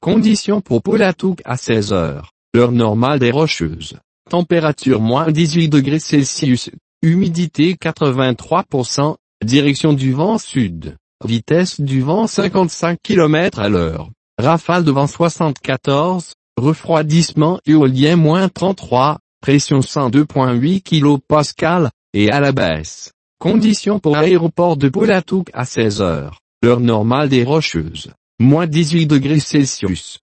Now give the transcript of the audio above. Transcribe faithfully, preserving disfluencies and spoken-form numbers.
Conditions pour Polatouk à seize heures. Heure normale des Rocheuses. Température moins dix-huit degrés Celsius. Humidité quatre-vingt-trois pour cent. Direction du vent sud. Vitesse du vent cinquante-cinq kilomètres à l'heure. Rafale de vent soixante-quatorze. Refroidissement éolien moins trente-trois. Pression cent deux virgule huit kilopascales. Et à la baisse. Conditions pour aéroport de Polatouk à seize heures. Heure normale des Rocheuses. Moins dix-huit degrés Celsius.